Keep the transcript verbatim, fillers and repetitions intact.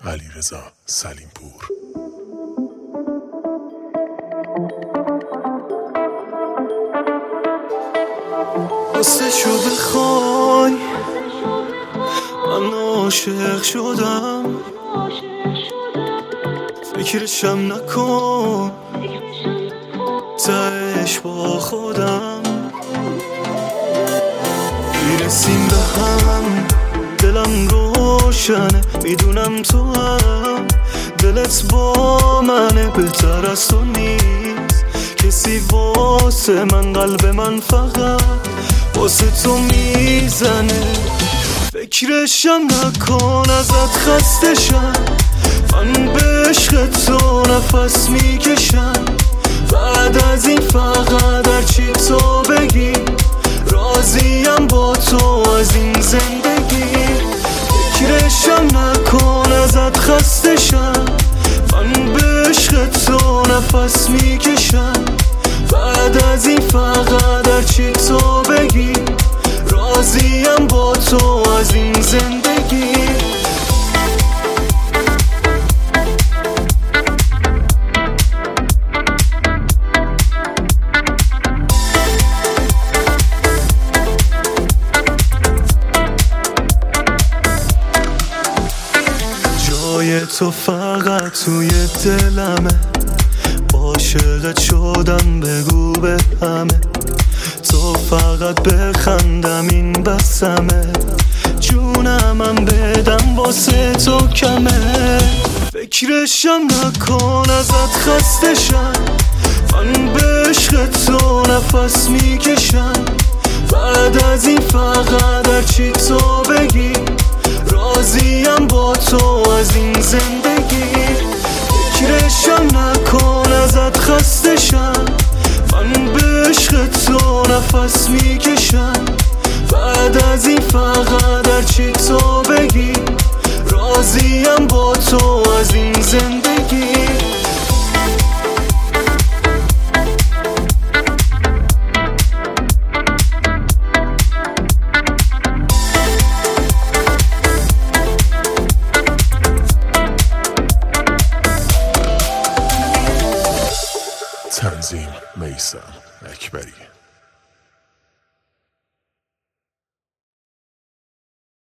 علیرضا سلیمپور. راستشو بخوای من عاشق شدم، فکرشم نکن تهش با خودم میرسیم به هم، دلم روشنه، میدونم تو هم دلت با منه، بهتر از تو نیست کسی واسه من، قلب من فقط واسه تو میزنه. فکرشم نکن ازت خسته شم، من به عشق تو نفس میکشم، بعد از این فقط هرچی تو بگی راضیم با تو از این زندگی. فکرشم نکن ازت خسته شم، من به عشق تو نفس میکشم، بعد از این فقط هرچی تو بگی راضیم با تو از این زندگی. جای تو فقط توی دلمه، عاشقت شدم بگو به همه، تو فقط بخندم این بسمه، جونم هم بدم واسه تو کمه. فکرشم نکن ازت خسته شم، من به عشق تو نفس میکشم، بعد از این فقط هرچی تو بگی راضیم با تو از این زندگی. فکرشم نکن ازت خسته شم، من به عشق تو نفس میکشم، بعد از این فقط هرچی تو بگی راضیم با تو از این زندگی. تنظیم میثم اکبری.